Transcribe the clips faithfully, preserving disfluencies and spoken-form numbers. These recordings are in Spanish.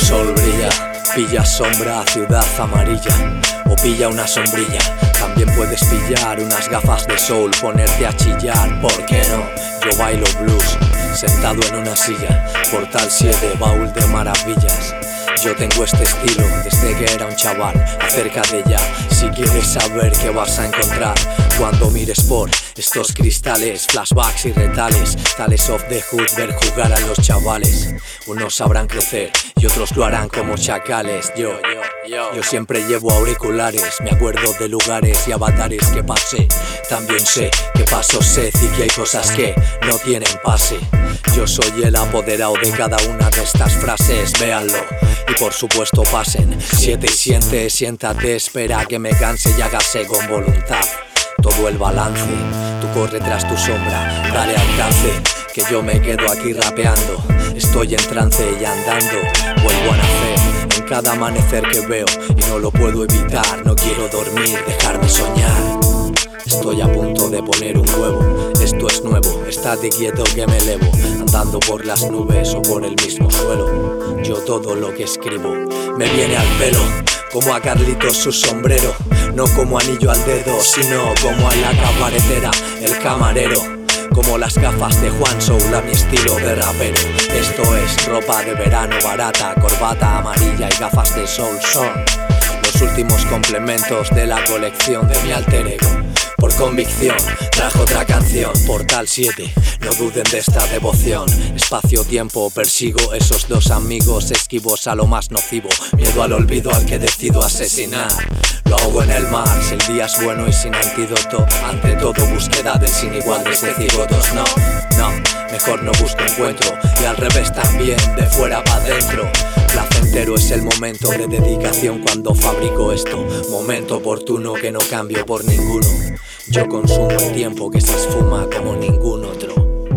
sol brilla, pilla sombra, ciudad amarilla, o pilla una sombrilla. También puedes pillar unas gafas de sol, ponerte a chillar, ¿por qué no? Yo bailo blues, sentado en una silla, Portal siete, baúl de maravillas. Yo tengo este estilo desde que era un chaval, acércate ya si quieres saber qué vas a encontrar cuando mires por estos cristales, flashbacks y retales, tales of the hood, ver jugar a los chavales. Unos sabrán crecer y otros lo harán como chacales. Yo, yo, yo, yo siempre llevo auriculares, me acuerdo de lugares y avatares que pasé. También sé que paso sed y que hay cosas que no tienen pase. Yo soy el apoderado de cada una de estas frases, véanlo y por supuesto pasen. Siete y siente, siéntate, espera que me canse y hágase con voluntad todo el balance. Tú corre tras tu sombra, dale alcance, que yo me quedo aquí rapeando. Estoy en trance y andando, vuelvo a nacer en cada amanecer que veo y no lo puedo evitar. No quiero dormir, dejarme soñar. Estoy a punto de poner un huevo, esto es nuevo, estate quieto que me elevo, andando por las nubes o por el mismo suelo. Yo todo lo que escribo me viene al pelo, como a Carlitos su sombrero, no como anillo al dedo, sino como a la cabaretera, el camarero, como las gafas de Juan Soul a mi estilo de rapero. Esto es ropa de verano barata, corbata amarilla y gafas de sol son los últimos complementos de la colección de mi alter ego. Por convicción, trajo otra canción, Portal siete, no duden de esta devoción. Espacio-tiempo, persigo esos dos amigos esquivos a lo más nocivo. Miedo al olvido al que decido asesinar. Lo ahogo en el mar, si el día es bueno y sin antídoto. Ante todo búsqueda del sin igual de cigotos. No, no, mejor no busco encuentro. Y al revés también, de fuera pa' dentro. Placentero es el momento de dedicación cuando fabrico esto. Momento oportuno que no cambio por ninguno. Yo consumo el tiempo que se esfuma como ningún otro.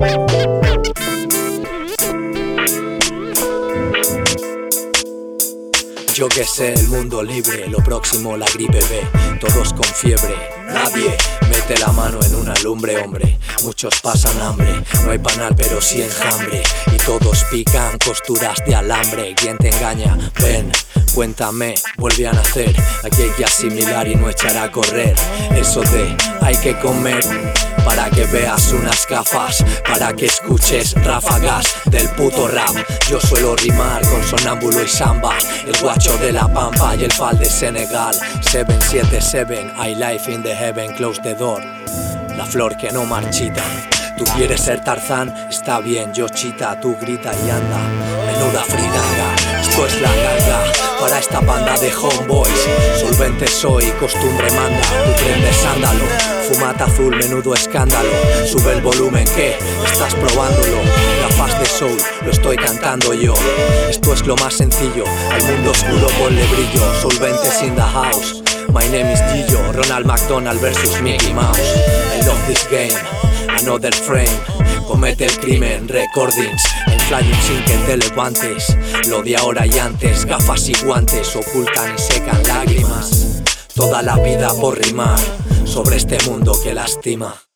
Yo que sé, el mundo libre, lo próximo la gripe B, todos con fiebre, nadie mete la mano en una lumbre, hombre. Muchos pasan hambre, no hay panal pero sí enjambre, y todos pican costuras de alambre. ¿Quién te engaña? Ven, cuéntame, vuelve a nacer. Aquí hay que asimilar y no echar a correr. Eso de hay que comer para que veas unas gafas, para que escuches ráfagas del puto rap. Yo suelo rimar con sonámbulo y samba, el guacho de la pampa y el fal de Senegal. Seven, siete, seven, I life in the heaven, close the door. La flor que no marchita. Tú quieres ser Tarzán, está bien, yo chita, tú grita y anda. Menuda fridanga, esto es la ganga para esta banda de homeboys. Solvente soy, costumbre manda, tú prendes sándalo. Fumata azul, menudo escándalo. Sube el volumen que estás probándolo. Gafas de soul, lo estoy cantando yo. Esto es lo más sencillo, al mundo oscuro ponle brillo. Solventes in the house, my name is Gillo. Ronald McDonald versus Mickey Mouse. I love this game, another frame. Comete el crimen, recordings en flying sin que te levantes. Lo de ahora y antes, gafas y guantes ocultan y secan lágrimas. Toda la vida por rimar sobre este mundo que lastima.